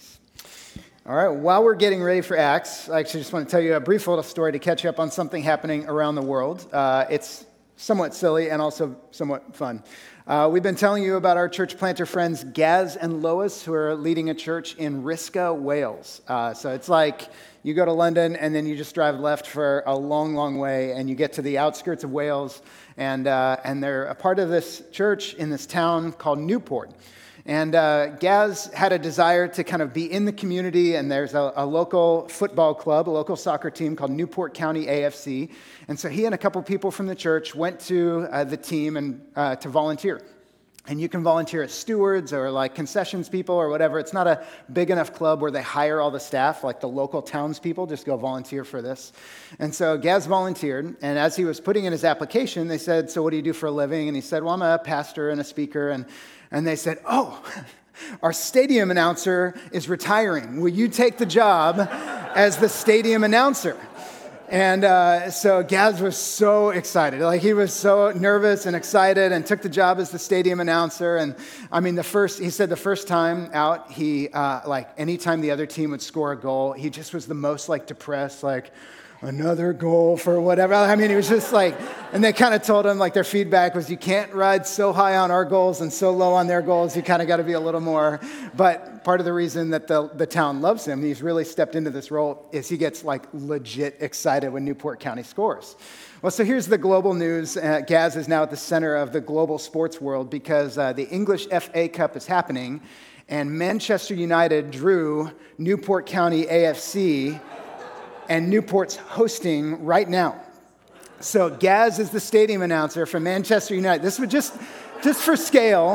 Thanks. All right, while we're getting ready for Acts, I actually just want to tell you a brief little story to catch you up on something happening around the world. It's somewhat silly and also somewhat fun. We've been telling you about our church planter friends, Gaz and Lois, who are leading a church in Risca, Wales. So it's like you go to London and then you just drive left for a long, long way and you get to the outskirts of Wales. And they're a part of this church in this town called Newport. And Gaz had a desire to kind of be in the community, and there's a local football club, a local soccer team called Newport County AFC. And so he and a couple people from the church went to the team and to volunteer. And you can volunteer as stewards or like concessions people or whatever. It's not a big enough club where they hire all the staff, like the local townspeople just go volunteer for this. And so Gaz volunteered, and as he was putting in his application, they said, "So what do you do for a living?" And he said, "Well, I'm a pastor and a speaker." And they said, "Oh, our stadium announcer is retiring. Will you take the job as the stadium announcer?" And so Gaz was so excited. Like, he was so nervous and excited and took the job as the stadium announcer. And I mean, he said the first time out, he, anytime the other team would score a goal, he just was the most depressed, another goal for whatever. I mean, he was just and they kind of told him, their feedback was, you can't ride so high on our goals and so low on their goals. You kind of got to be a little more. But part of the reason that the town loves him, he's really stepped into this role, is he gets legit excited when Newport County scores. Well, so here's the global news. Gaz is now at the center of the global sports world because the English FA Cup is happening, and Manchester United drew Newport County AFC, and Newport's hosting right now. So Gaz is the stadium announcer for Manchester United. This would just for scale,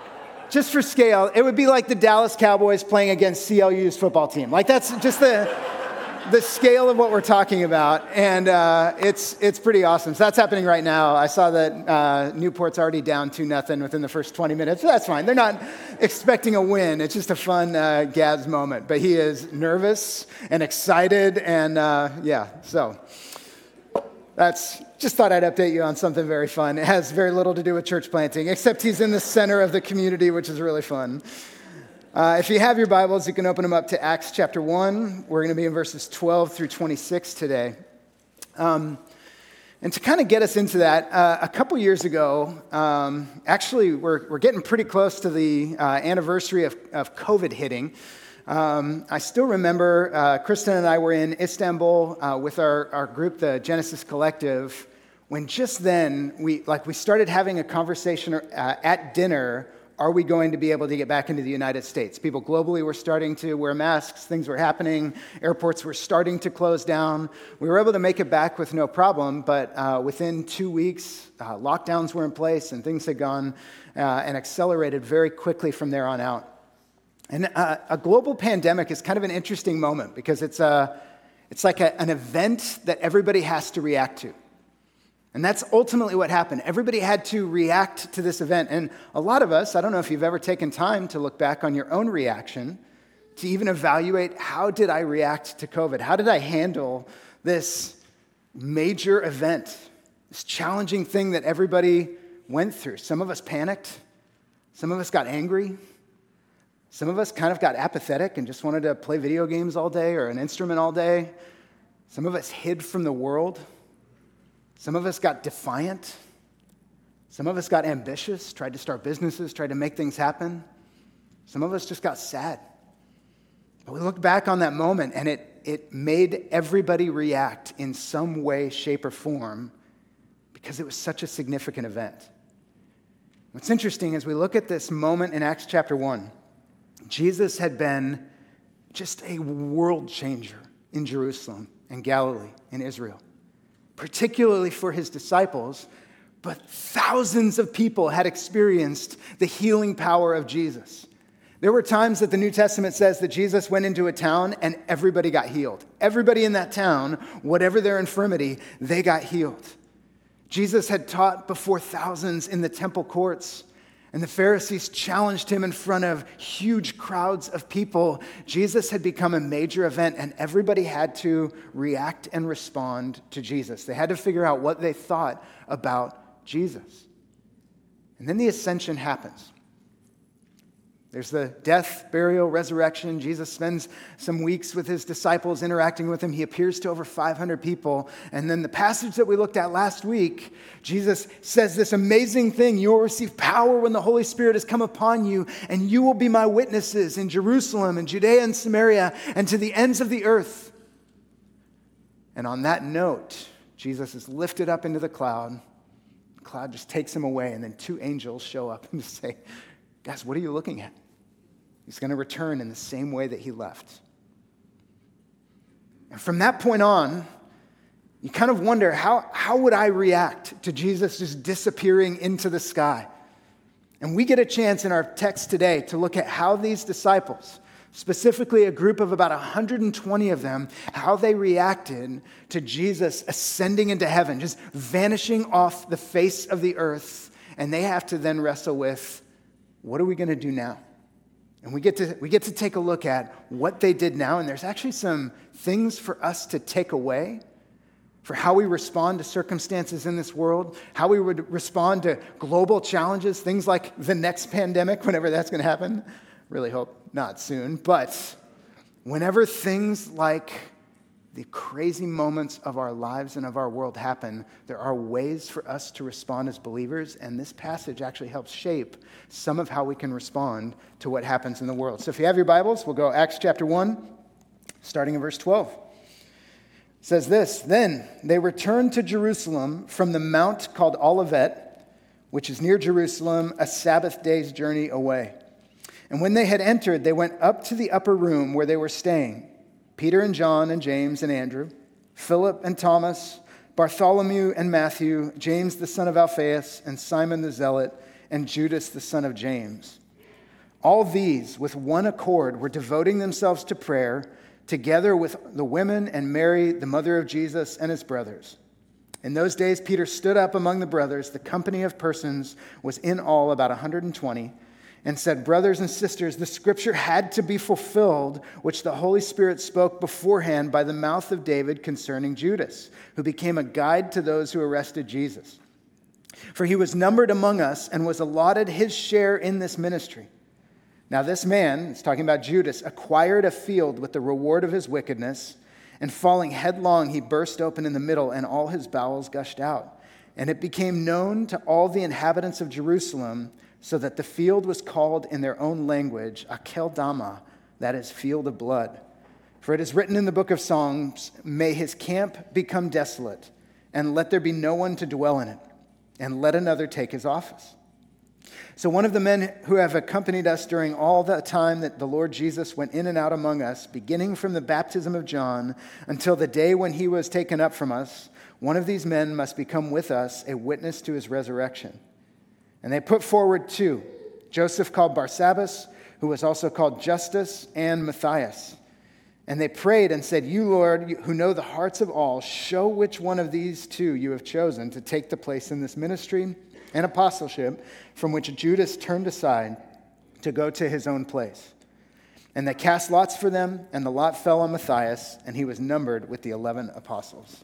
it would be like the Dallas Cowboys playing against CLU's football team. That's just the scale of what we're talking about, and it's pretty awesome. So that's happening right now. I saw that Newport's already down 2-0 within the first 20 minutes. So that's fine. They're not expecting a win. It's just a fun Gaz moment. But he is nervous and excited, and so that's just thought I'd update you on something very fun. It has very little to do with church planting, except he's in the center of the community, which is really fun. If you have your Bibles, you can open them up to Acts chapter 1. We're going to be in verses 12 through 26 today. And to kind of get us into that, a couple years ago, actually we're getting pretty close to the anniversary of COVID hitting. I still remember Kristen and I were in Istanbul with our group, the Genesis Collective, when just then we started having a conversation at dinner. Are we going to be able to get back into the United States? People globally were starting to wear masks. Things were happening. Airports were starting to close down. We were able to make it back with no problem, but within 2 weeks, lockdowns were in place and things had gone and accelerated very quickly from there on out. And a global pandemic is kind of an interesting moment because it's like an event that everybody has to react to. And that's ultimately what happened. Everybody had to react to this event. And a lot of us, I don't know if you've ever taken time to look back on your own reaction, to even evaluate, how did I react to COVID? How did I handle this major event, this challenging thing that everybody went through? Some of us panicked. Some of us got angry. Some of us kind of got apathetic and just wanted to play video games all day or an instrument all day. Some of us hid from the world. Some of us got defiant. Some of us got ambitious, tried to start businesses, tried to make things happen. Some of us just got sad. But we look back on that moment, and it made everybody react in some way, shape, or form because it was such a significant event. What's interesting is we look at this moment in Acts chapter 1. Jesus had been just a world changer in Jerusalem and Galilee and Israel, particularly for his disciples, but thousands of people had experienced the healing power of Jesus. There were times that the New Testament says that Jesus went into a town and everybody got healed. Everybody in that town, whatever their infirmity, they got healed. Jesus had taught before thousands in the temple courts, and the Pharisees challenged him in front of huge crowds of people. Jesus had become a major event, and everybody had to react and respond to Jesus. They had to figure out what they thought about Jesus. And then the ascension happens. There's the death, burial, resurrection. Jesus spends some weeks with his disciples interacting with him. He appears to over 500 people. And then the passage that we looked at last week, Jesus says this amazing thing: you will receive power when the Holy Spirit has come upon you, and you will be my witnesses in Jerusalem and Judea and Samaria and to the ends of the earth. And on that note, Jesus is lifted up into the cloud. The cloud just takes him away, and then two angels show up and say, guys, what are you looking at? He's going to return in the same way that he left. And from that point on, you kind of wonder, how would I react to Jesus just disappearing into the sky? And we get a chance in our text today to look at how these disciples, specifically a group of about 120 of them, how they reacted to Jesus ascending into heaven, just vanishing off the face of the earth. And they have to then wrestle with, what are we going to do now? And we get to take a look at what they did now, and there's actually some things for us to take away for how we respond to circumstances in this world, how we would respond to global challenges, things like the next pandemic, whenever that's going to happen. Really hope not soon, but whenever things like the crazy moments of our lives and of our world happen, there are ways for us to respond as believers, and this passage actually helps shape some of how we can respond to what happens in the world. So if you have your Bibles, we'll go Acts chapter 1, starting in verse 12. It says this: Then they returned to Jerusalem from the mount called Olivet, which is near Jerusalem, a Sabbath day's journey away. And when they had entered, they went up to the upper room where they were staying: Peter and John and James and Andrew, Philip and Thomas, Bartholomew and Matthew, James the son of Alphaeus, and Simon the Zealot, and Judas the son of James. All these, with one accord, were devoting themselves to prayer, together with the women and Mary, the mother of Jesus, and his brothers. In those days, Peter stood up among the brothers. The company of persons was in all about 120, and said, "Brothers and sisters, the scripture had to be fulfilled, which the Holy Spirit spoke beforehand by the mouth of David concerning Judas, who became a guide to those who arrested Jesus. For he was numbered among us and was allotted his share in this ministry. Now this man," it's talking about Judas, "acquired a field with the reward of his wickedness, and falling headlong, he burst open in the middle, and all his bowels gushed out. And it became known to all the inhabitants of Jerusalem, so that the field was called in their own language Akeldama, that is, field of blood. For it is written in the book of Psalms, 'May his camp become desolate, and let there be no one to dwell in it, and let another take his office.' So one of the men who have accompanied us during all the time that the Lord Jesus went in and out among us, beginning from the baptism of John until the day when he was taken up from us, one of these men must become with us a witness to his resurrection." And they put forward two: Joseph called Barsabbas, who was also called Justus, and Matthias. And they prayed and said, "You, Lord, who know the hearts of all, show which one of these two you have chosen to take the place in this ministry and apostleship from which Judas turned aside to go to his own place." And they cast lots for them, and the lot fell on Matthias, and he was numbered with the 11 apostles.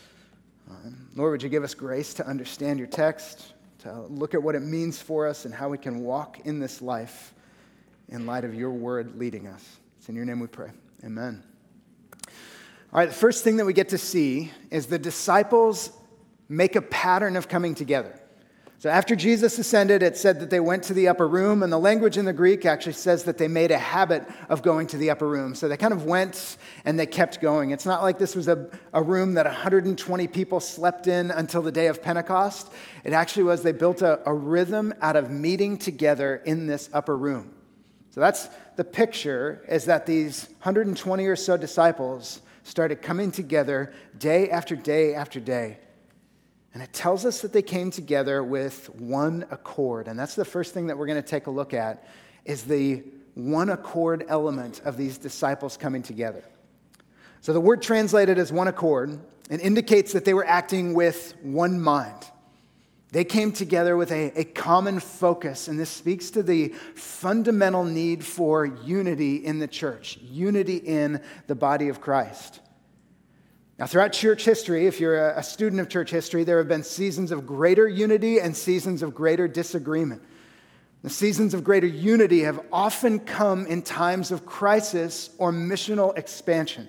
Lord, would you give us grace to understand your text, to look at what it means for us and how we can walk in this life in light of your word leading us. It's in your name we pray. Amen. All right, the first thing that we get to see is the disciples make a pattern of coming together. So after Jesus ascended, it said that they went to the upper room, and the language in the Greek actually says that they made a habit of going to the upper room. So they kind of went and they kept going. It's not like this was a room that 120 people slept in until the day of Pentecost. It actually was they built a rhythm out of meeting together in this upper room. So that's the picture, is that these 120 or so disciples started coming together day after day after day. And it tells us that they came together with one accord. And that's the first thing that we're going to take a look at, is the one accord element of these disciples coming together. So the word translated as one accord, it indicates that they were acting with one mind. They came together with a common focus, and this speaks to the fundamental need for unity in the church, unity in the body of Christ. Now, throughout church history, if you're a student of church history, there have been seasons of greater unity and seasons of greater disagreement. The seasons of greater unity have often come in times of crisis or missional expansion.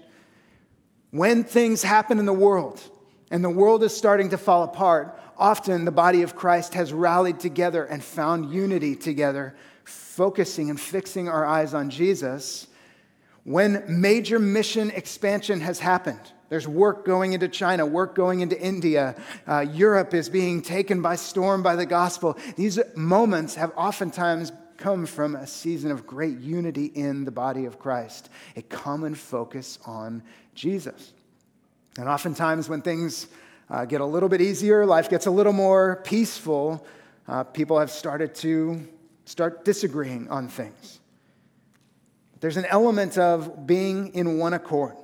When things happen in the world and the world is starting to fall apart, often the body of Christ has rallied together and found unity together, focusing and fixing our eyes on Jesus. When major mission expansion has happened, there's work going into China, work going into India, Europe is being taken by storm by the gospel. These moments have oftentimes come from a season of great unity in the body of Christ, a common focus on Jesus. And oftentimes when things get a little bit easier, life gets a little more peaceful, people have started to disagreeing on things. There's an element of being in one accord.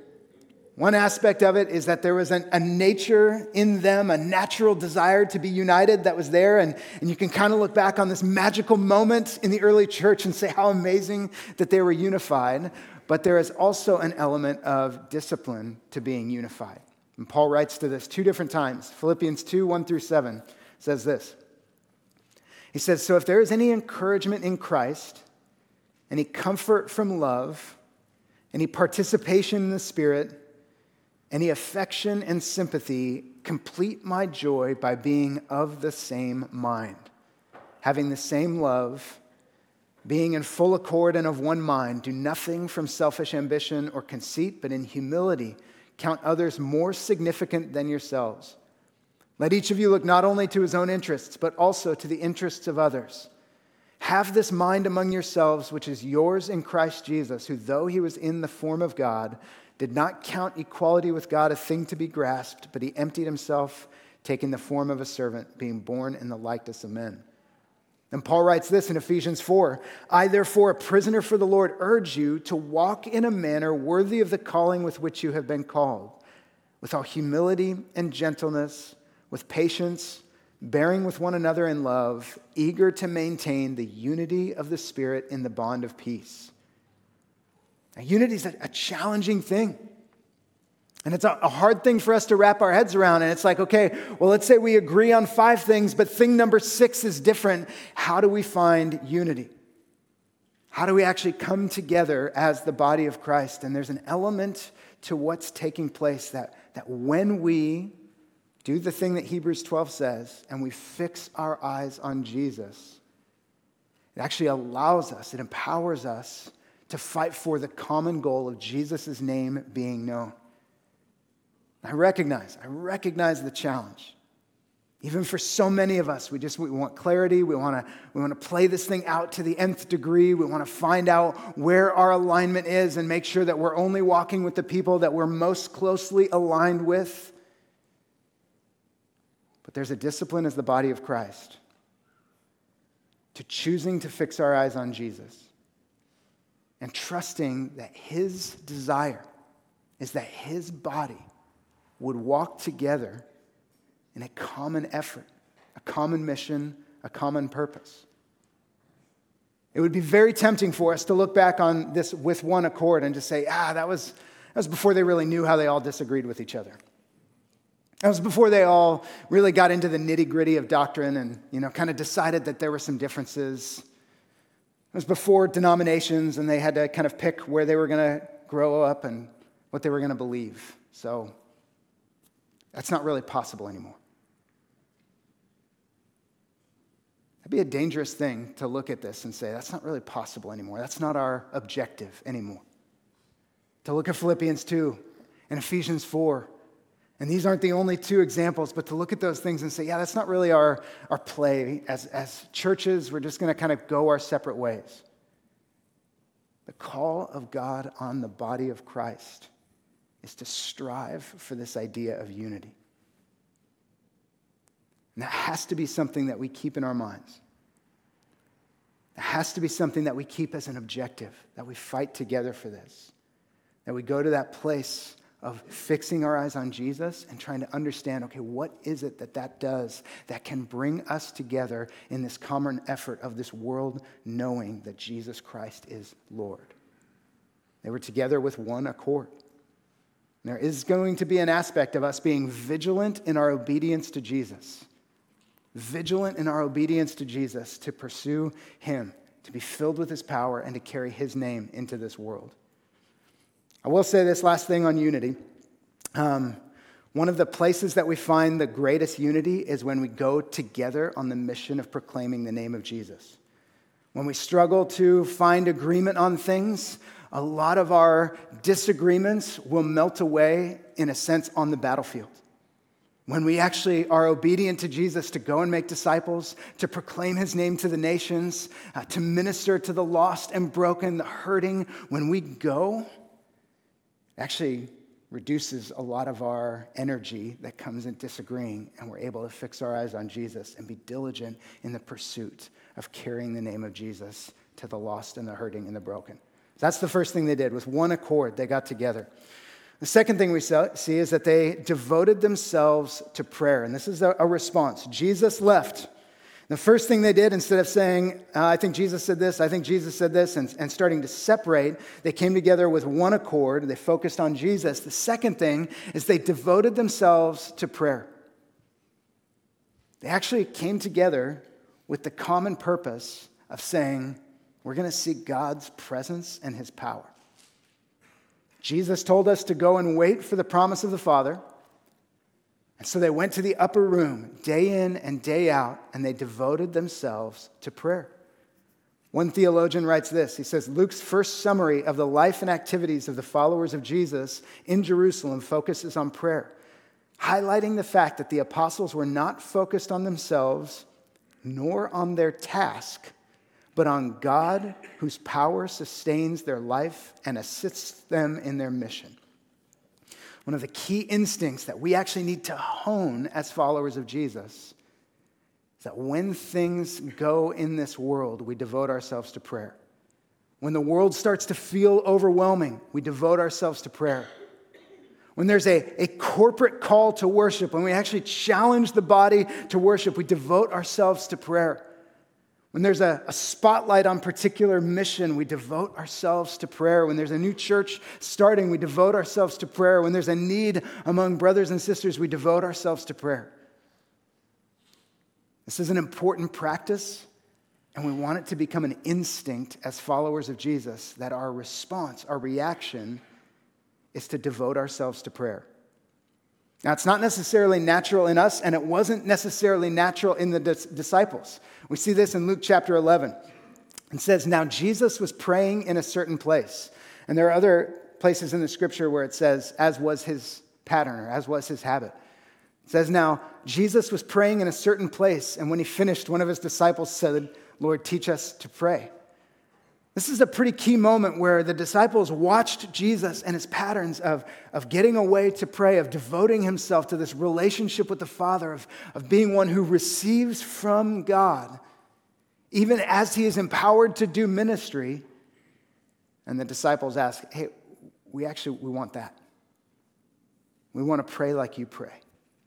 One aspect of it is that there was a nature in them, a natural desire to be united that was there. And you can kind of look back on this magical moment in the early church and say how amazing that they were unified. But there is also an element of discipline to being unified. And Paul writes to this 2 different times. Philippians 2, 1-7 says this. He says, "So if there is any encouragement in Christ, any comfort from love, any participation in the Spirit, any affection and sympathy, complete my joy by being of the same mind, having the same love, being in full accord and of one mind. Do nothing from selfish ambition or conceit, but in humility count others more significant than yourselves. Let each of you look not only to his own interests, but also to the interests of others. Have this mind among yourselves, which is yours in Christ Jesus, who though he was in the form of God, did not count equality with God a thing to be grasped, but he emptied himself, taking the form of a servant, being born in the likeness of men." And Paul writes this in Ephesians 4, "I therefore, a prisoner for the Lord, urge you to walk in a manner worthy of the calling with which you have been called, with all humility and gentleness, with patience, bearing with one another in love, eager to maintain the unity of the Spirit in the bond of peace." Now, unity is a challenging thing. And it's a hard thing for us to wrap our heads around. And it's like, okay, well, let's say we agree on 5 things, but thing number 6 is different. How do we find unity? How do we actually come together as the body of Christ? And there's an element to what's taking place that when we do the thing that Hebrews 12 says, and we fix our eyes on Jesus, it actually allows us, it empowers us to fight for the common goal of Jesus' name being known. I recognize the challenge. Even for so many of us, we want clarity. We want to play this thing out to the nth degree. We want to find out where our alignment is and make sure that we're only walking with the people that we're most closely aligned with. But there's a discipline as the body of Christ to choosing to fix our eyes on Jesus and trusting that his desire is that his body would walk together in a common effort, a common mission, a common purpose. It would be very tempting for us to look back on this with one accord and just say, that was before they really knew how they all disagreed with each other. That was before they all really got into the nitty-gritty of doctrine and, kind of decided that there were some differences. It was before denominations, and they had to kind of pick where they were going to grow up and what they were going to believe. So that's not really possible anymore. That'd be a dangerous thing to look at this and say, that's not really possible anymore. That's not our objective anymore. To look at Philippians 2 and Ephesians 4, and these aren't the only 2 examples, but to look at those things and say, that's not really our play. As churches, we're just going to kind of go our separate ways. The call of God on the body of Christ is to strive for this idea of unity. And that has to be something that we keep in our minds. It has to be something that we keep as an objective, that we fight together for this, that we go to that place of fixing our eyes on Jesus and trying to understand, okay, what is it that does that can bring us together in this common effort of this world knowing that Jesus Christ is Lord? They were together with one accord. And there is going to be an aspect of us being vigilant in our obedience to Jesus. vigilant in our obedience to Jesus, to pursue him, to be filled with his power, and to carry his name into this world. I will say this last thing on unity. One of the places that we find the greatest unity is when we go together on the mission of proclaiming the name of Jesus. When we struggle to find agreement on things, a lot of our disagreements will melt away, in a sense, on the battlefield. When we actually are obedient to Jesus to go and make disciples, to proclaim his name to the nations, to minister to the lost and broken, the hurting, when we go, actually reduces a lot of our energy that comes in disagreeing, and we're able to fix our eyes on Jesus and be diligent in the pursuit of carrying the name of Jesus to the lost and the hurting and the broken. So that's the first thing they did. With one accord, they got together. The second thing we see is that they devoted themselves to prayer, and this is a response. Jesus left. The first thing they did, instead of saying, I think Jesus said this, I think Jesus said this, and starting to separate, they came together with one accord. They focused on Jesus. The second thing is they devoted themselves to prayer. They actually came together with the common purpose of saying, we're going to seek God's presence and his power. Jesus told us to go and wait for the promise of the Father. And so they went to the upper room day in and day out, and they devoted themselves to prayer. One theologian writes this. He says, Luke's first summary of the life and activities of the followers of Jesus in Jerusalem focuses on prayer, highlighting the fact that the apostles were not focused on themselves nor on their task, but on God, whose power sustains their life and assists them in their mission. One of the key instincts that we actually need to hone as followers of Jesus is that when things go in this world, we devote ourselves to prayer. When the world starts to feel overwhelming, we devote ourselves to prayer. When there's a corporate call to worship, when we actually challenge the body to worship, we devote ourselves to prayer. When there's a spotlight on particular mission, we devote ourselves to prayer. When there's a new church starting, we devote ourselves to prayer. When there's a need among brothers and sisters, we devote ourselves to prayer. This is an important practice, and we want it to become an instinct as followers of Jesus, that our response, our reaction, is to devote ourselves to prayer. Now, it's not necessarily natural in us, and it wasn't necessarily natural in the disciples. We see this in Luke chapter 11. It says, now Jesus was praying in a certain place. And there are other places in the scripture where it says, as was his pattern, or as was his habit. It says, now Jesus was praying in a certain place, and when he finished, one of his disciples said, Lord, teach us to pray. This is a pretty key moment where the disciples watched Jesus and his patterns of getting away to pray, of devoting himself to this relationship with the Father, of being one who receives from God, even as he is empowered to do ministry. And the disciples ask, hey, we want that. We want to pray like you pray.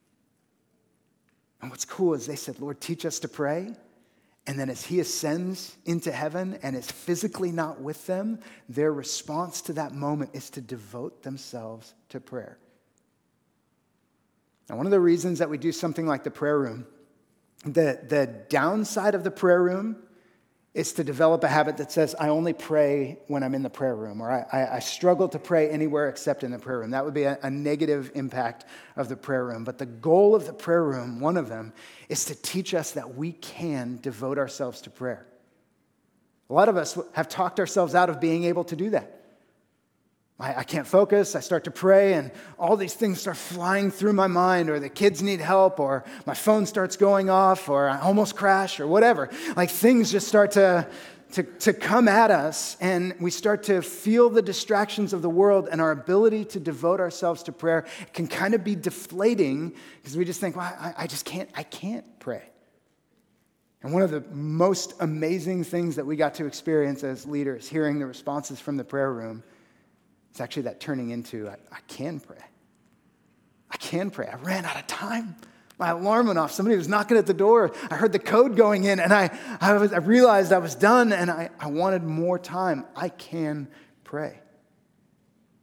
And what's cool is they said, Lord, teach us to pray. And then as he ascends into heaven and is physically not with them, their response to that moment is to devote themselves to prayer. Now, one of the reasons that we do something like the prayer room, the downside of the prayer room is to develop a habit that says, I only pray when I'm in the prayer room, or I struggle to pray anywhere except in the prayer room. That would be a negative impact of the prayer room. But the goal of the prayer room, one of them, is to teach us that we can devote ourselves to prayer. A lot of us have talked ourselves out of being able to do that. I can't focus, I start to pray, and all these things start flying through my mind, or the kids need help, or my phone starts going off, or I almost crash, or whatever. Like things just start to come at us, and we start to feel the distractions of the world, and our ability to devote ourselves to prayer can kind of be deflating, because we just think, well, I can't pray. And one of the most amazing things that we got to experience as leaders, hearing the responses from the prayer room, it's actually that turning into, I can pray. I can pray. I ran out of time. My alarm went off. Somebody was knocking at the door. I heard the code going in, and I realized I was done, and I wanted more time. I can pray.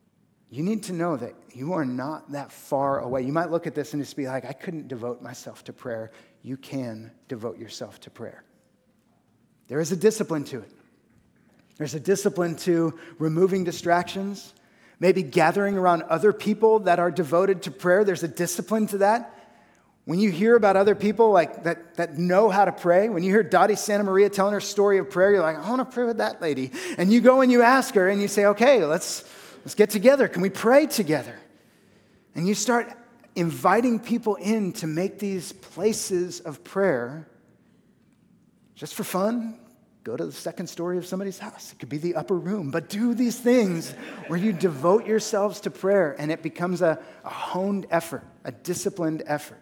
you need to know that you are not that far away. You might look at this and just be like, I couldn't devote myself to prayer. You can devote yourself to prayer. There is a discipline to it. There's a discipline to removing distractions, maybe gathering around other people that are devoted to prayer. There's a discipline to that. When you hear about other people like that know how to pray, when you hear Dottie Santa Maria telling her story of prayer, you're like, I want to pray with that lady. And you go and you ask her and you say, okay, let's get together. Can we pray together? And you start inviting people in to make these places of prayer just for fun. Go to the second story of somebody's house. It could be the upper room. But do these things where you devote yourselves to prayer and it becomes a honed effort, a disciplined effort.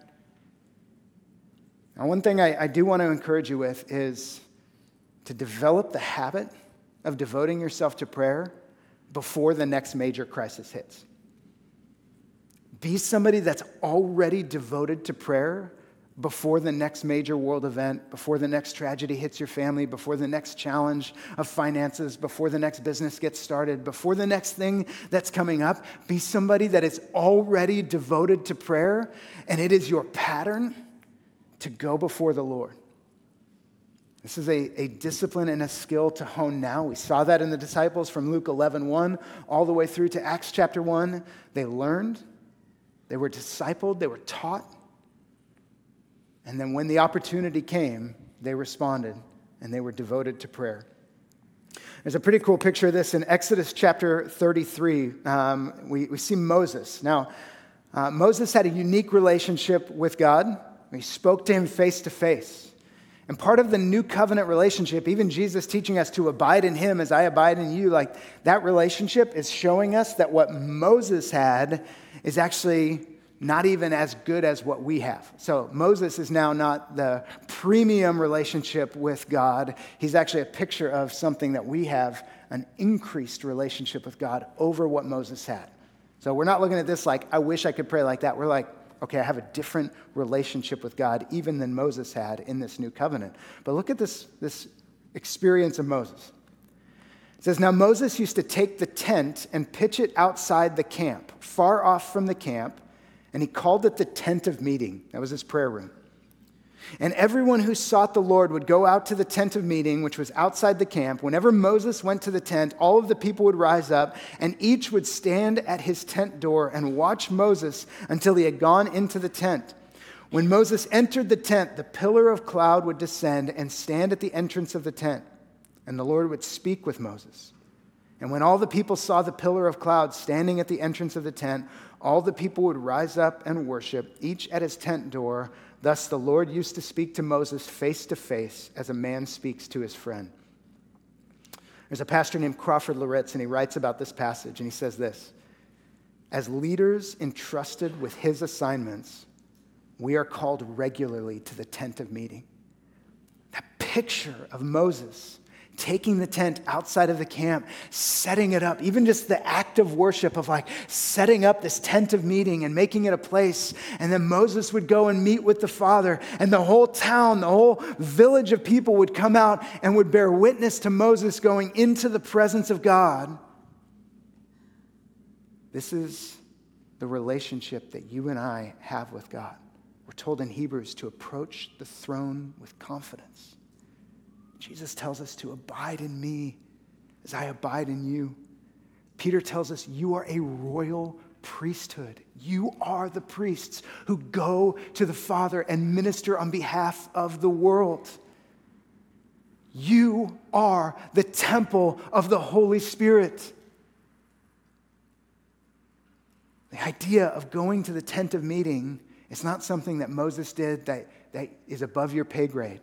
Now, one thing I do want to encourage you with is to develop the habit of devoting yourself to prayer before the next major crisis hits. Be somebody that's already devoted to prayer before the next major world event, before the next tragedy hits your family, before the next challenge of finances, before the next business gets started, before the next thing that's coming up. Be somebody that is already devoted to prayer, and it is your pattern to go before the Lord. This is a discipline and a skill to hone now. We saw that in the disciples from Luke 11:1 all the way through to Acts chapter 1. They learned, they were discipled, they were taught. And then when the opportunity came, they responded and they were devoted to prayer. There's a pretty cool picture of this in Exodus chapter 33. We see Moses. Now, Moses had a unique relationship with God. He spoke to him face to face. And part of the new covenant relationship, even Jesus teaching us to abide in him as I abide in you, like that relationship is showing us that what Moses had is actually not even as good as what we have. So Moses is now not the premium relationship with God. He's actually a picture of something that we have, an increased relationship with God over what Moses had. So we're not looking at this like, I wish I could pray like that. We're like, okay, I have a different relationship with God even than Moses had in this new covenant. But look at this experience of Moses. It says, now Moses used to take the tent and pitch it outside the camp, far off from the camp, and he called it the tent of meeting. That was his prayer room. And everyone who sought the Lord would go out to the tent of meeting, which was outside the camp. Whenever Moses went to the tent, all of the people would rise up, and each would stand at his tent door and watch Moses until he had gone into the tent. When Moses entered the tent, the pillar of cloud would descend and stand at the entrance of the tent, and the Lord would speak with Moses. And when all the people saw the pillar of cloud standing at the entrance of the tent, all the people would rise up and worship, each at his tent door. Thus the Lord used to speak to Moses face to face as a man speaks to his friend. There's a pastor named Crawford Loritz, and he writes about this passage, and he says this: as leaders entrusted with his assignments, we are called regularly to the tent of meeting. That picture of Moses taking the tent outside of the camp, setting it up, even just the act of worship of like setting up this tent of meeting and making it a place. And then Moses would go and meet with the Father, and the whole town, the whole village of people would come out and would bear witness to Moses going into the presence of God. This is the relationship that you and I have with God. We're told in Hebrews to approach the throne with confidence. Jesus tells us to abide in me as I abide in you. Peter tells us you are a royal priesthood. You are the priests who go to the Father and minister on behalf of the world. You are the temple of the Holy Spirit. The idea of going to the tent of meeting is not something that Moses did that is above your pay grade.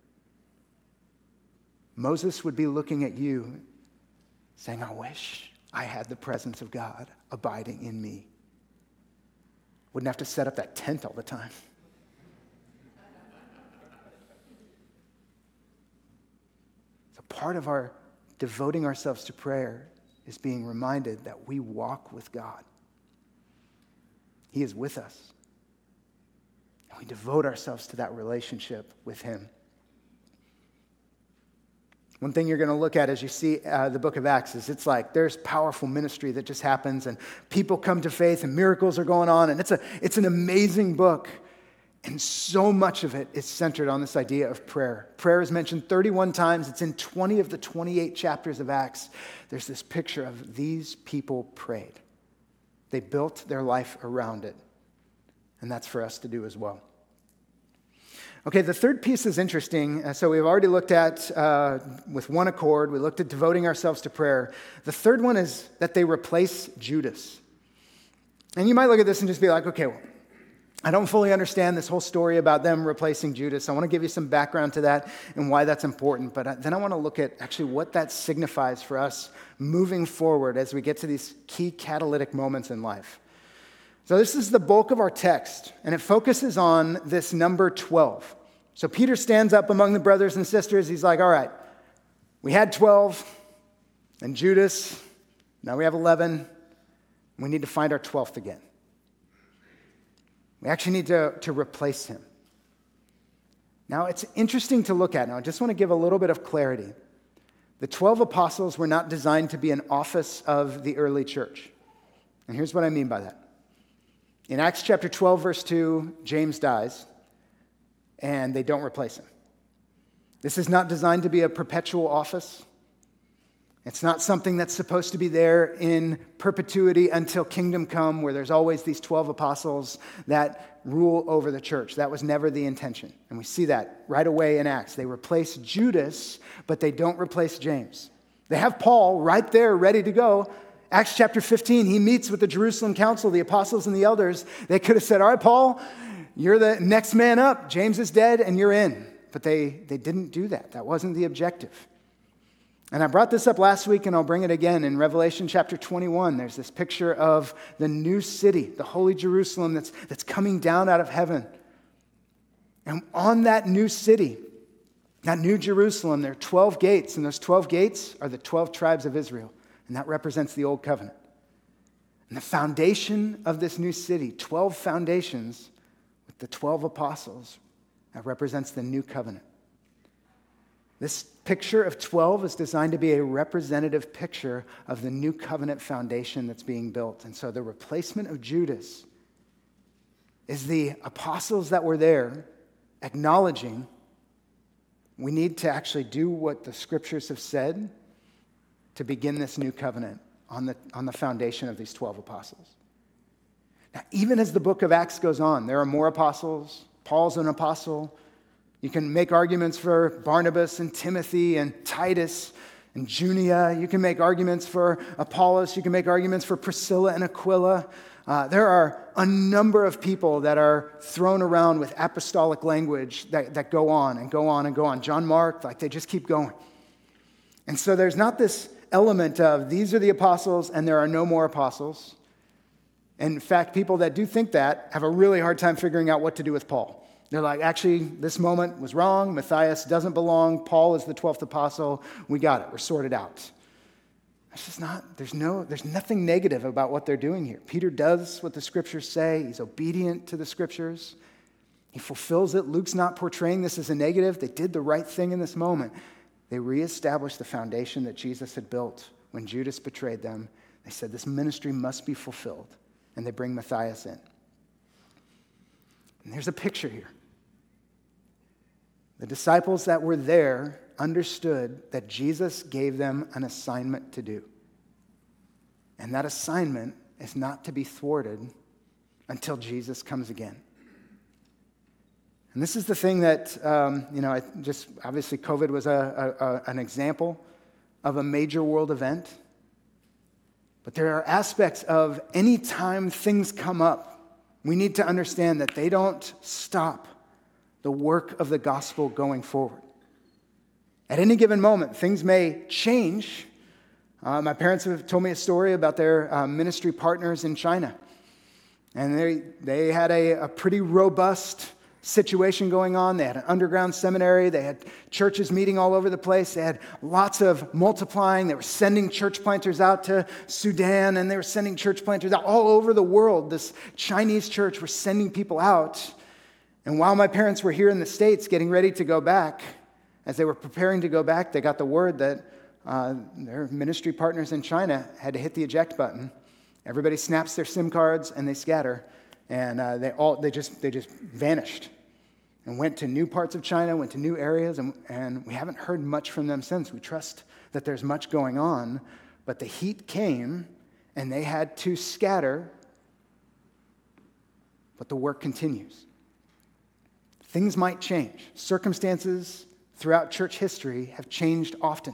Moses would be looking at you saying, I wish I had the presence of God abiding in me. Wouldn't have to set up that tent all the time. So part of our devoting ourselves to prayer is being reminded that we walk with God. He is with us. And we devote ourselves to that relationship with him. One thing you're going to look at as you see the book of Acts is it's like there's powerful ministry that just happens and people come to faith and miracles are going on. And it's an amazing book. And so much of it is centered on this idea of prayer. Prayer is mentioned 31 times. It's in 20 of the 28 chapters of Acts. There's this picture of these people prayed. They built their life around it. And that's for us to do as well. Okay, the third piece is interesting. So we've already looked at, with one accord, we looked at devoting ourselves to prayer. The third one is that they replace Judas. And you might look at this and just be like, okay, well, I don't fully understand this whole story about them replacing Judas. I want to give you some background to that and why that's important. But then I want to look at actually what that signifies for us moving forward as we get to these key catalytic moments in life. So this is the bulk of our text, and it focuses on this number 12. So Peter stands up among the brothers and sisters. He's like, all right, we had 12, and Judas, now we have 11. We need to find our 12th again. We actually need to replace him. Now, it's interesting to look at. Now, I just want to give a little bit of clarity. The 12 apostles were not designed to be an office of the early church. And here's what I mean by that. In Acts chapter 12, verse 2, James dies, and they don't replace him. This is not designed to be a perpetual office. It's not something that's supposed to be there in perpetuity until kingdom come, where there's always these 12 apostles that rule over the church. That was never the intention. And we see that right away in Acts. They replace Judas, but they don't replace James. They have Paul right there ready to go. Acts chapter 15, he meets with the Jerusalem council, the apostles and the elders. They could have said, all right, Paul, you're the next man up. James is dead and you're in. But they didn't do that. That wasn't the objective. And I brought this up last week and I'll bring it again. In Revelation chapter 21, there's this picture of the new city, the holy Jerusalem that's coming down out of heaven. And on that new city, that new Jerusalem, there are 12 gates. And those 12 gates are the 12 tribes of Israel. And that represents the old covenant. And the foundation of this new city, 12 foundations with the 12 apostles, that represents the new covenant. This picture of 12 is designed to be a representative picture of the new covenant foundation that's being built. And so the replacement of Judas is the apostles that were there acknowledging we need to actually do what the scriptures have said to begin this new covenant on the foundation of these 12 apostles. Now, even as the book of Acts goes on, there are more apostles. Paul's an apostle. You can make arguments for Barnabas and Timothy and Titus and Junia. You can make arguments for Apollos. You can make arguments for Priscilla and Aquila. There are a number of people that are thrown around with apostolic language that go on and go on and go on. John Mark, like they just keep going. And so there's not this element of these are the apostles and there are no more apostles. And in fact, people that do think that have a really hard time figuring out what to do with Paul. They're like, actually, this moment was wrong. Matthias doesn't belong. Paul is the 12th apostle. We got it. We're sorted out. It's just not, there's nothing negative about what they're doing here. Peter does what the scriptures say. He's obedient to the scriptures. He fulfills it. Luke's not portraying this as a negative. They did the right thing in this moment. They reestablished the foundation that Jesus had built when Judas betrayed them. They said this ministry must be fulfilled. And they bring Matthias in. And there's a picture here. The disciples that were there understood that Jesus gave them an assignment to do. And that assignment is not to be thwarted until Jesus comes again. And this is the thing that, obviously COVID was an example of a major world event. But there are aspects of any time things come up, we need to understand that they don't stop the work of the gospel going forward. At any given moment, things may change. My parents have told me a story about their ministry partners in China. And they had a pretty robust situation going on. They had an underground seminary. They had churches meeting all over the place. They had lots of multiplying. They were sending church planters out to Sudan, and they were sending church planters out all over the world. This Chinese church was sending people out. And while my parents were here in the States getting ready to go back, As they were preparing to go back, they got the word that their ministry partners in China had to hit the eject button. Everybody snaps their SIM cards and they scatter, and they just vanished and went to new parts of China, went to new areas, and we haven't heard much from them since. We trust that there's much going on, but the heat came and they had to scatter, but the work continues. Things might change. Circumstances throughout church history have changed often.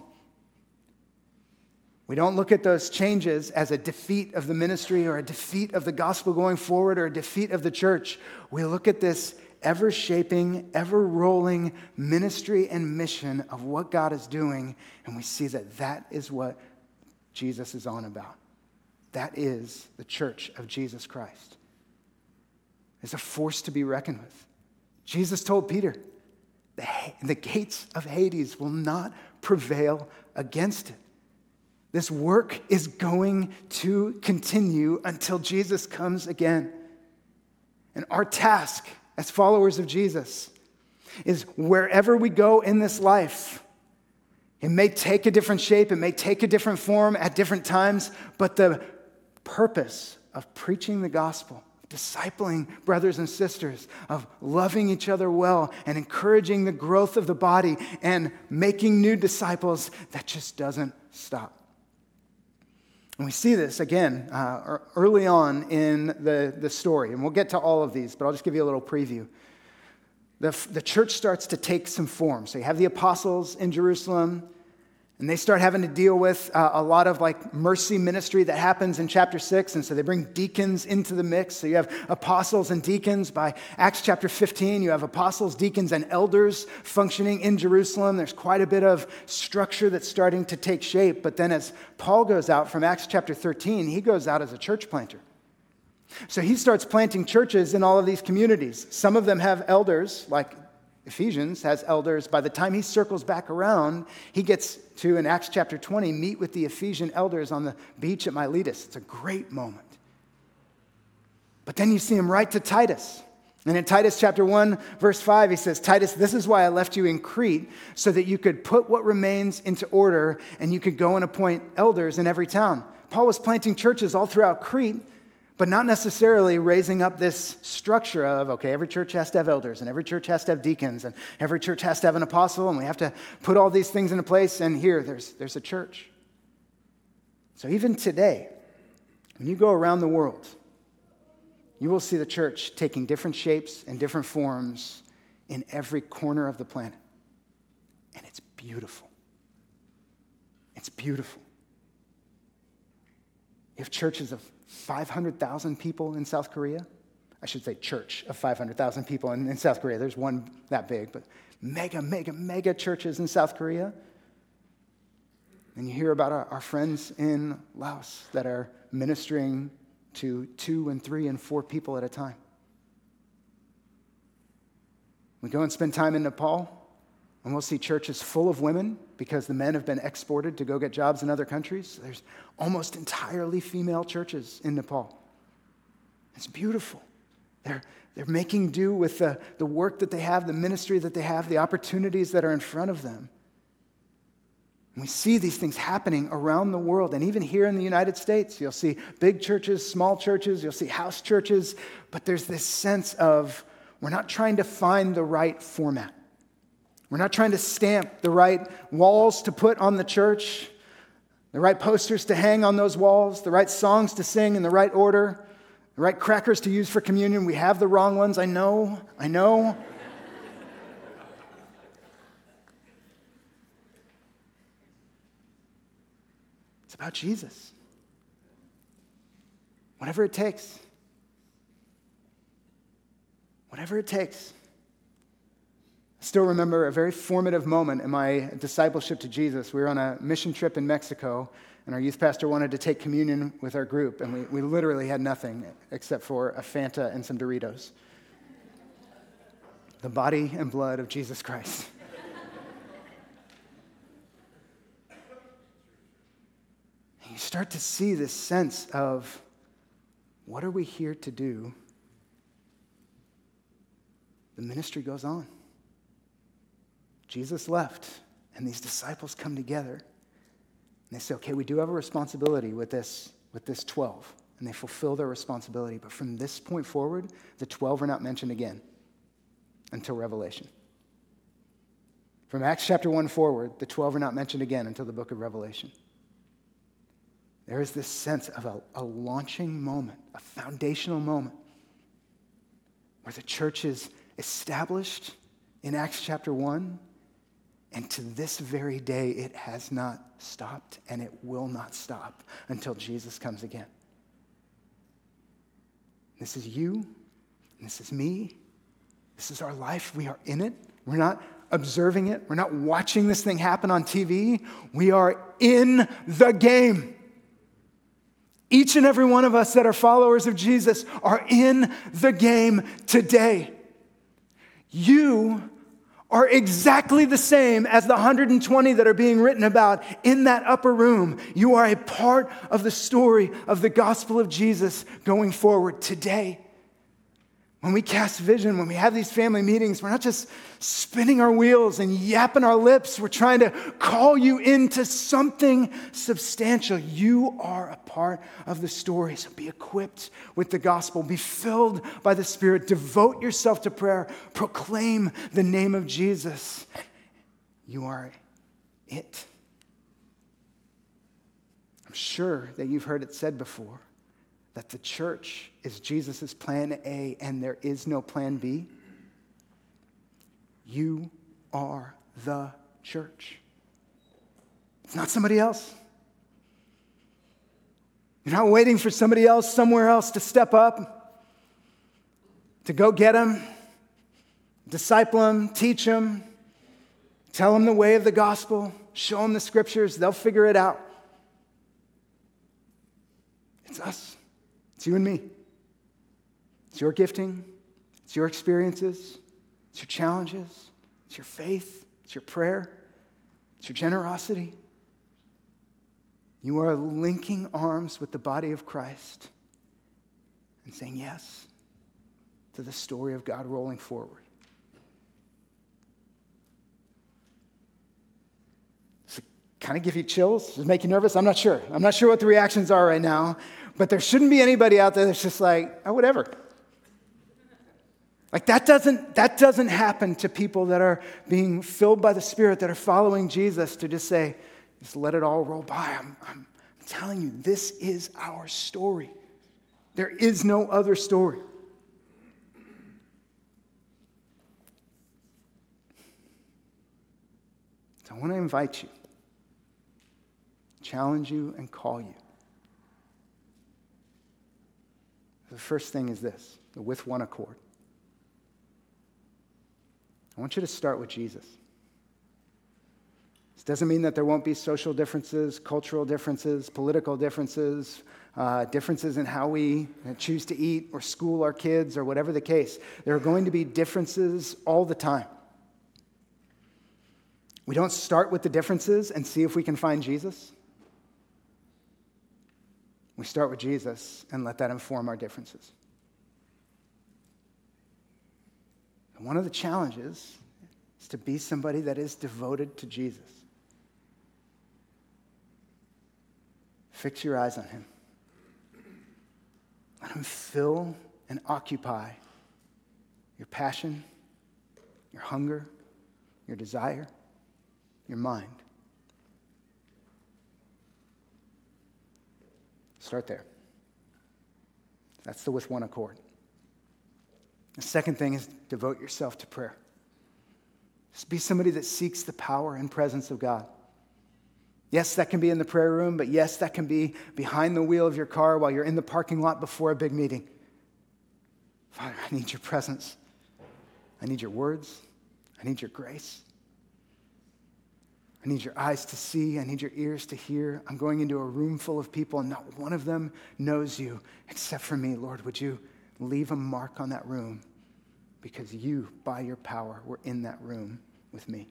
We don't look at those changes as a defeat of the ministry or a defeat of the gospel going forward or a defeat of the church. We look at this ever-shaping, ever-rolling ministry and mission of what God is doing, and we see that that is what Jesus is on about. That is the church of Jesus Christ. It's a force to be reckoned with. Jesus told Peter, the gates of Hades will not prevail against it. This work is going to continue until Jesus comes again. And our task as followers of Jesus is wherever we go in this life, it may take a different shape, it may take a different form at different times, but the purpose of preaching the gospel, discipling brothers and sisters, of loving each other well and encouraging the growth of the body and making new disciples, that just doesn't stop. And we see this, again, early on in the story. And we'll get to all of these, but I'll just give you a little preview. The church starts to take some form. So you have the apostles in Jerusalem, and they start having to deal with a lot of mercy ministry that happens in chapter 6. And so they bring deacons into the mix. So you have apostles and deacons. By Acts chapter 15, you have apostles, deacons, and elders functioning in Jerusalem. There's quite a bit of structure that's starting to take shape. But then as Paul goes out from Acts chapter 13, he goes out as a church planter. So he starts planting churches in all of these communities. Some of them have elders, like Ephesians has elders. By the time he circles back around, he gets to, in Acts chapter 20, meet with the Ephesian elders on the beach at Miletus. It's a great moment. But then you see him write to Titus. And in Titus chapter 1, verse 5, he says, Titus, this is why I left you in Crete, so that you could put what remains into order and you could go and appoint elders in every town. Paul was planting churches all throughout Crete, but not necessarily raising up this structure of, okay, every church has to have elders, and every church has to have deacons, and every church has to have an apostle, and we have to put all these things into place, and here, there's a church. So even today, when you go around the world, you will see the church taking different shapes and different forms in every corner of the planet. And it's beautiful. It's beautiful. You have churches of 500,000 people in South Korea. I should say church of 500,000 people in South Korea. There's one that big, but mega churches in South Korea. And you hear about our friends in Laos that are ministering to 2 and 3 and 4 people at a time. We go and spend time in Nepal, and we'll see churches full of women because the men have been exported to go get jobs in other countries. There's almost entirely female churches in Nepal. It's beautiful. They're making do with the work that they have, the ministry that they have, the opportunities that are in front of them. And we see these things happening around the world. And even here in the United States, you'll see big churches, small churches, you'll see house churches. But there's this sense of we're not trying to find the right format. We're not trying to stamp the right walls to put on the church, the right posters to hang on those walls, the right songs to sing in the right order, the right crackers to use for communion. We have the wrong ones, I know. It's about Jesus. Whatever it takes. Whatever it takes. I still remember a very formative moment in my discipleship to Jesus. We were on a mission trip in Mexico, and our youth pastor wanted to take communion with our group, and we literally had nothing except for a Fanta and some Doritos. The body and blood of Jesus Christ. And you start to see this sense of, what are we here to do? The ministry goes on. Jesus left, and these disciples come together, and they say, okay, we do have a responsibility with this 12, and they fulfill their responsibility. But from this point forward, the 12 are not mentioned again until Revelation. From Acts chapter 1 forward, the 12 are not mentioned again until the book of Revelation. There is this sense of a launching moment, a foundational moment, where the church is established in Acts chapter 1, and to this very day, it has not stopped, and it will not stop until Jesus comes again. This is you, and this is me. This is our life. We are in it. We're not observing it. We're not watching this thing happen on TV. We are in the game. Each and every one of us that are followers of Jesus are in the game today. You are exactly the same as the 120 that are being written about in that upper room. You are a part of the story of the gospel of Jesus going forward today. When we cast vision, when we have these family meetings, we're not just spinning our wheels and yapping our lips. We're trying to call you into something substantial. You are a part of the story. So be equipped with the gospel. Be filled by the Spirit. Devote yourself to prayer. Proclaim the name of Jesus. You are it. I'm sure that you've heard it said before, that the church is Jesus' plan A and there is no plan B. You are the church. It's not somebody else. You're not waiting for somebody else somewhere else to step up, to go get them, disciple them, teach them, tell them the way of the gospel, show them the scriptures. They'll figure it out. It's us. It's you and me. It's your gifting. It's your experiences. It's your challenges. It's your faith. It's your prayer. It's your generosity. You are linking arms with the body of Christ and saying yes to the story of God rolling forward. Does it kind of give you chills? Does it make you nervous? I'm not sure. I'm not sure what the reactions are right now. But there shouldn't be anybody out there that's just like, oh, whatever. Like that doesn't happen to people that are being filled by the Spirit, that are following Jesus, to just say, just let it all roll by. I'm telling you, this is our story. There is no other story. So I want to invite you, challenge you, and call you. The first thing is this, the with one accord. I want you to start with Jesus. This doesn't mean that there won't be social differences, cultural differences, political differences, differences in how we choose to eat or school our kids or whatever the case. There are going to be differences all the time. We don't start with the differences and see if we can find Jesus. We start with Jesus and let that inform our differences. And one of the challenges is to be somebody that is devoted to Jesus. Fix your eyes on him. Let him fill and occupy your passion, your hunger, your desire, your mind. Start there. That's the with one accord. The second thing is devote yourself to prayer. Just be somebody that seeks the power and presence of God. Yes, that can be in the prayer room, but yes, that can be behind the wheel of your car while you're in the parking lot before a big meeting. Father, I need your presence. I need your words. I need your grace. I need your eyes to see. I need your ears to hear. I'm going into a room full of people, and not one of them knows you except for me. Lord, would you leave a mark on that room? Because you, by your power, were in that room with me.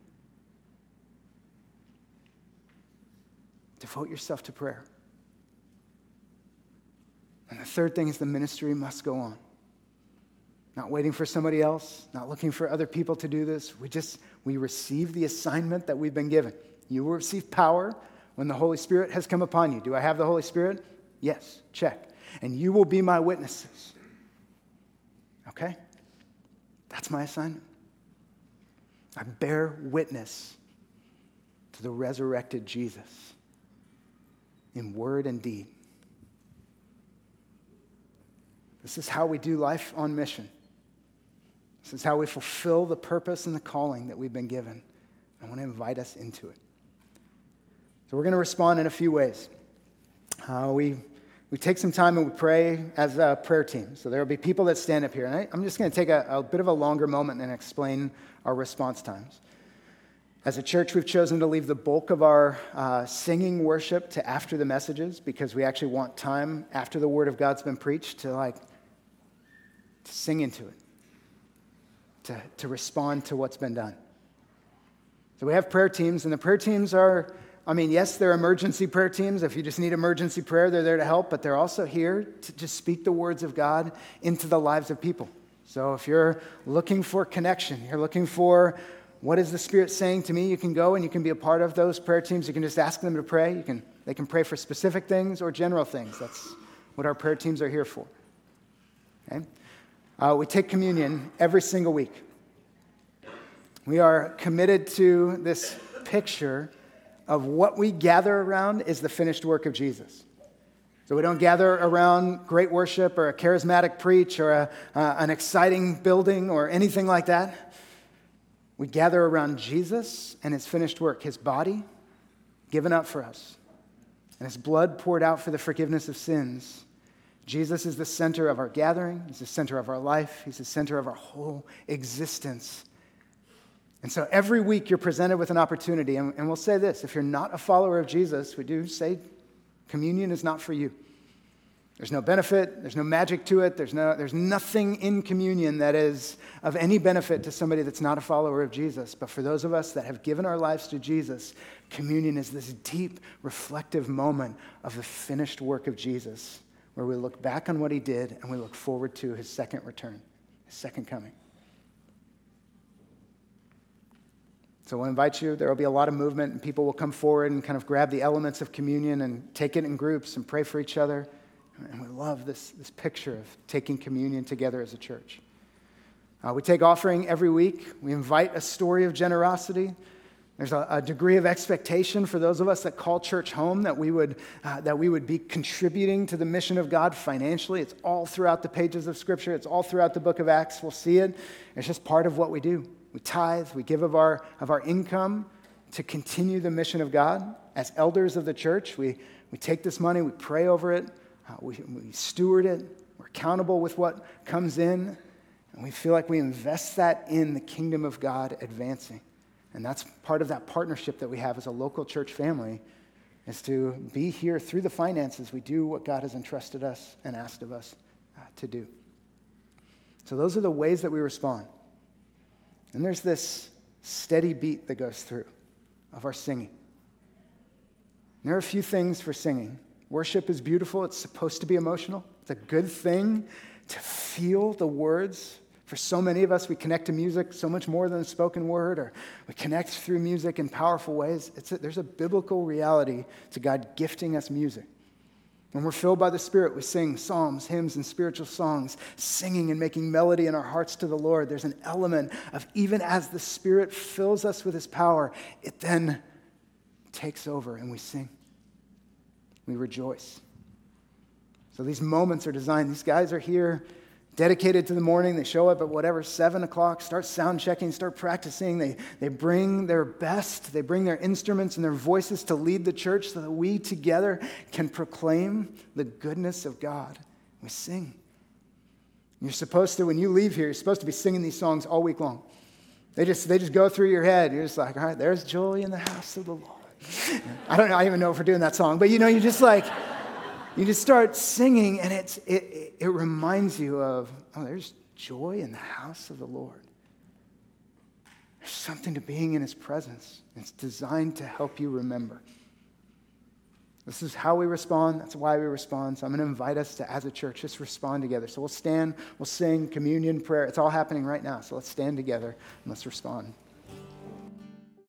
Devote yourself to prayer. And the third thing is the ministry must go on. not waiting for somebody else, not looking for other people to do this. We receive the assignment that we've been given. You will receive power when the Holy Spirit has come upon you. Do I have the Holy Spirit? Yes, check. And you will be my witnesses. Okay? That's my assignment. I bear witness to the resurrected Jesus in word and deed. This is how we do life on mission. This is how we fulfill the purpose and the calling that we've been given. I want to invite us into it. So we're going to respond in a few ways. We take some time and we pray as a prayer team. So there will be people that stand up here. And I'm just going to take a bit of a longer moment and explain our response times. As a church, we've chosen to leave the bulk of our singing worship to after the messages because we actually want time after the Word of God's been preached to sing into it, to respond to what's been done. So we have prayer teams, and the prayer teams are, yes, they're emergency prayer teams. If you just need emergency prayer, they're there to help, but they're also here to just speak the words of God into the lives of people. So if you're looking for connection, you're looking for what is the Spirit saying to me, you can go and you can be a part of those prayer teams. You can just ask them to pray. They can pray for specific things or general things. That's what our prayer teams are here for. Okay? We take communion every single week. We are committed to this picture of what we gather around is the finished work of Jesus. So we don't gather around great worship or a charismatic preach or an exciting building or anything like that. We gather around Jesus and his finished work, his body given up for us, and his blood poured out for the forgiveness of sins. Jesus is the center of our gathering. He's the center of our life. He's the center of our whole existence. And so every week you're presented with an opportunity, and we'll say this, if you're not a follower of Jesus, we do say communion is not for you. There's no benefit, there's no magic to it, there's nothing in communion that is of any benefit to somebody that's not a follower of Jesus. But for those of us that have given our lives to Jesus, communion is this deep, reflective moment of the finished work of Jesus, where we look back on what he did and we look forward to his second return, his second coming. So we'll invite you. There will be a lot of movement, and people will come forward and kind of grab the elements of communion and take it in groups and pray for each other. And we love this picture of taking communion together as a church. We take offering every week. We invite a story of generosity. There's a degree of expectation for those of us that call church home that we would be contributing to the mission of God financially. It's all throughout the pages of Scripture. It's all throughout the book of Acts. We'll see it. It's just part of what we do. We tithe. We give of our income to continue the mission of God. As elders of the church, we take this money. We pray over it. We steward it. We're accountable with what comes in. And we feel like we invest that in the kingdom of God advancing. And that's part of that partnership that we have as a local church family, is to be here through the finances. We do what God has entrusted us and asked of us to do. So those are the ways that we respond. And there's this steady beat that goes through of our singing. And there are a few things for singing. Worship is beautiful. It's supposed to be emotional. It's a good thing to feel the words. For so many of us, we connect to music so much more than a spoken word, or we connect through music in powerful ways. There's a biblical reality to God gifting us music. When we're filled by the Spirit, we sing psalms, hymns, and spiritual songs, singing and making melody in our hearts to the Lord. There's an element of even as the Spirit fills us with his power, it then takes over and we sing. We rejoice. So these moments are designed. These guys are here dedicated to the morning. They show up at whatever, 7 o'clock, start sound checking, start practicing. They bring their best. They bring their instruments and their voices to lead the church so that we together can proclaim the goodness of God. We sing. You're supposed to, when you leave here, you're supposed to be singing these songs all week long. They just go through your head. You're just like, all right, there's joy in the house of the Lord. I don't even know if we're doing that song, but you just start singing, and it reminds you of, there's joy in the house of the Lord. There's something to being in his presence. It's designed to help you remember. This is how we respond. That's why we respond. So I'm going to invite us to, as a church, just respond together. So we'll stand, we'll sing communion prayer. It's all happening right now. So let's stand together and let's respond.